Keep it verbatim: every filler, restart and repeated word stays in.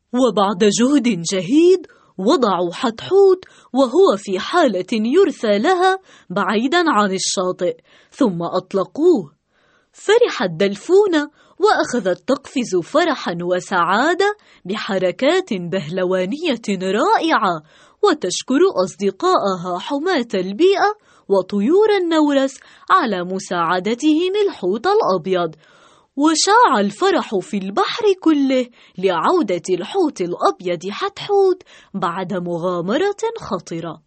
وبعد جهد جهيد وضعوا حتحوت وهو في حالة يرثى لها بعيدا عن الشاطئ، ثم أطلقوه. فرح الدلفون وأخذت تقفز فرحا وسعادة بحركات بهلوانية رائعة، وتشكر أصدقائها حماة البيئة وطيور النورس على مساعدتهم الحوت الأبيض. وشاع الفرح في البحر كله لعودة الحوت الأبيض حتحوت بعد مغامرة خطرة.